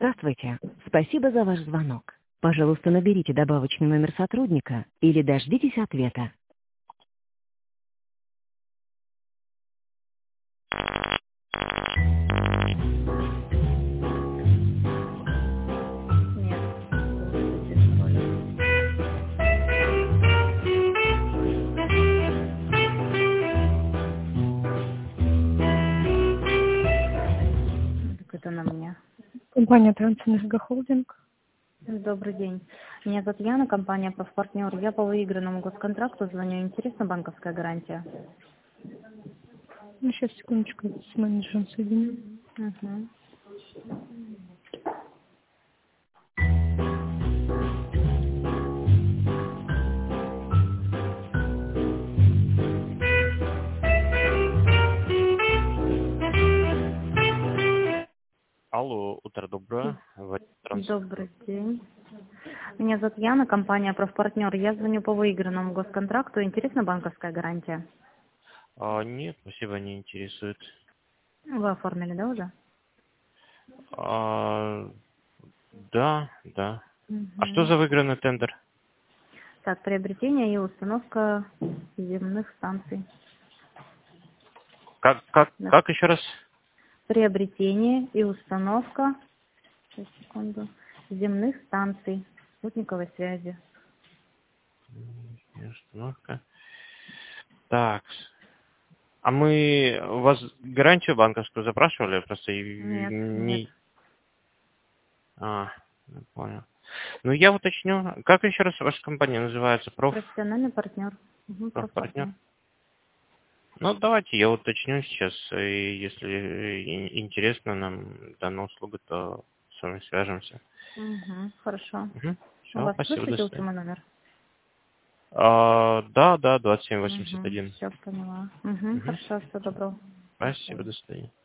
Здравствуйте. Спасибо за ваш звонок. Пожалуйста, наберите добавочный номер сотрудника или дождитесь ответа. Нет. Без роли. Так это на мне. Компания Трансэнергохолдинг. Добрый день. Меня зовут Яна, компания «Профпартнер». Я по выигранному госконтракту звоню. Интересна банковская гарантия? Ну, сейчас, секундочку, с менеджером соединю. Угу. Алло, утро доброе. Добрый день. Меня зовут Яна, компания «Профпартнер». Я звоню по выигранному госконтракту. Интересна банковская гарантия? Нет, спасибо, не интересует. Вы оформили, да, уже? Да, да. А что Угу. за выигранный тендер? Так, приобретение и установка земных станций. Да. Как еще раз? Приобретение и установка, сейчас, секунду, земных станций спутниковой связи. Установка. Так. А мы у вас гарантию банковскую запрашивали? Просто Нет, нет. я понял. Ну, я уточню. Как еще раз ваша компания называется? Профессиональный партнер. Угу, Профпартнер? профпартнер. Ну, давайте я уточню сейчас. И если интересно нам данная услуга, то с вами свяжемся. Угу, хорошо. Угу. У Все, вас спасибо, до выключился свидания. мой номер? Да, Угу, 2781. все поняла. Угу, Угу. хорошо, всего доброго. До Спасибо, свидания. до свидания.